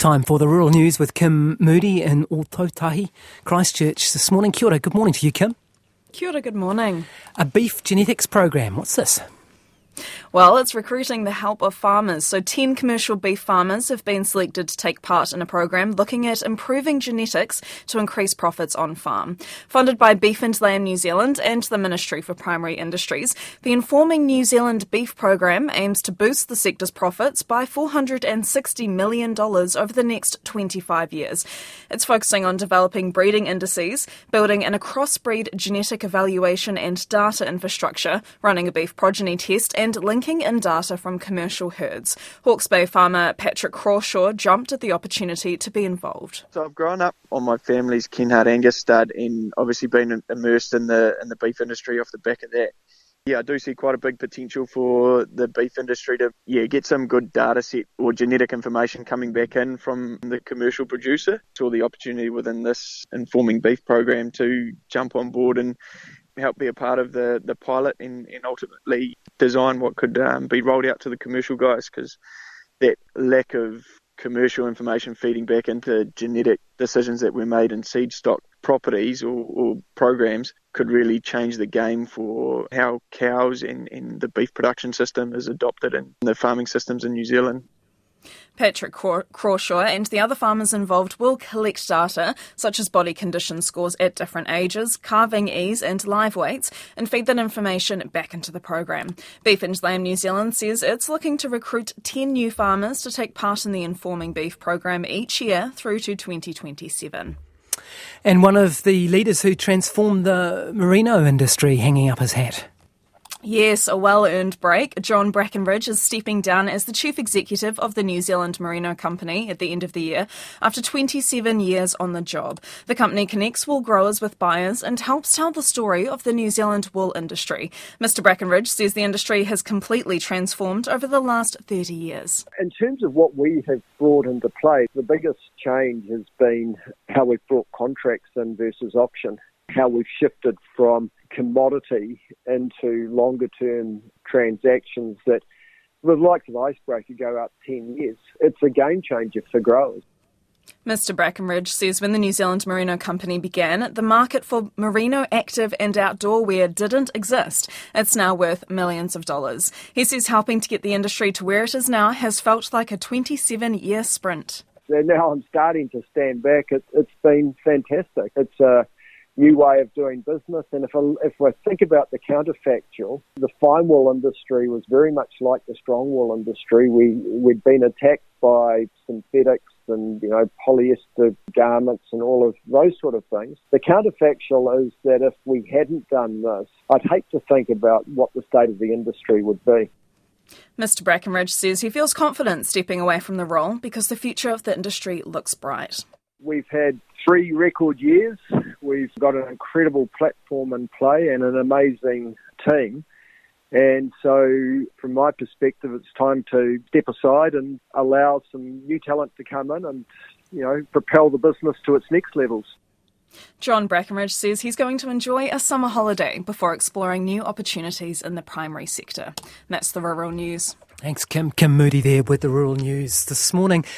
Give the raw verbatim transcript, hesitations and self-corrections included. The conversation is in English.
Time for the Rural News with Kim Moody in Ōtautahi, Christchurch this morning. Kia ora, good morning to you, Kim. Kia ora, good morning. A beef genetics program, what's this? Well, it's recruiting the help of farmers. So ten commercial beef farmers have been selected to take part in a program looking at improving genetics to increase profits on farm. Funded by Beef and Lamb New Zealand and the Ministry for Primary Industries, the Informing New Zealand Beef program aims to boost the sector's profits by four hundred sixty million dollars over the next twenty-five years. It's focusing on developing breeding indices, building an crossbreed genetic evaluation and data infrastructure, running a beef progeny test, and linking in data from commercial herds. Hawke's Bay farmer Patrick Crawshaw jumped at the opportunity to be involved. So I've grown up on my family's Kenhardt Angus stud and obviously been immersed in the in the beef industry off the back of that. Yeah, I do see quite a big potential for the beef industry to yeah get some good data set or genetic information coming back in from the commercial producer. Saw the opportunity within this Informing Beef program to jump on board and help be a part of the, the pilot and, and ultimately design what could um, be rolled out to the commercial guys, because that lack of commercial information feeding back into genetic decisions that were made in seed stock properties or, or programs could really change the game for how cows and, and the beef production system is adopted in the farming systems in New Zealand. Patrick Crawshaw and the other farmers involved will collect data, such as body condition scores at different ages, calving ease and live weights, and feed that information back into the program. Beef and Lamb New Zealand says it's looking to recruit ten new farmers to take part in the Informing Beef program each year through to twenty twenty-seven. And one of the leaders who transformed the merino industry hanging up his hat. Yes, a well-earned break. John Brackenridge is stepping down as the Chief Executive of the New Zealand Merino Company at the end of the year after twenty-seven years on the job. The company connects wool growers with buyers and helps tell the story of the New Zealand wool industry. Mister Brackenridge says the industry has completely transformed over the last thirty years. In terms of what we have brought into play, the biggest change has been how we've brought contracts in versus auction, how we've shifted from commodity into longer-term transactions that, with the likes of Icebreaker, go up ten years. It's a game changer for growers. Mister Brackenridge says when the New Zealand Merino Company began, the market for merino active and outdoor wear didn't exist. It's now worth millions of dollars. He says helping to get the industry to where it is now has felt like a twenty-seven-year sprint. So now I'm starting to stand back. It, it's been fantastic. It's a new way of doing business. And if I, if I think about the counterfactual, the fine wool industry was very much like the strong wool industry. We, we'd been attacked by synthetics and, you know, polyester garments and all of those sort of things. The counterfactual is that if we hadn't done this, I'd hate to think about what the state of the industry would be. Mister Brackenridge says he feels confident stepping away from the role because the future of the industry looks bright. We've had three record years. We've got an incredible platform in play and an amazing team. And so from my perspective, it's time to step aside and allow some new talent to come in and, you know, propel the business to its next levels. John Brackenridge says he's going to enjoy a summer holiday before exploring new opportunities in the primary sector. And that's the Rural News. Thanks, Kim. Kim Moody there with the Rural News this morning.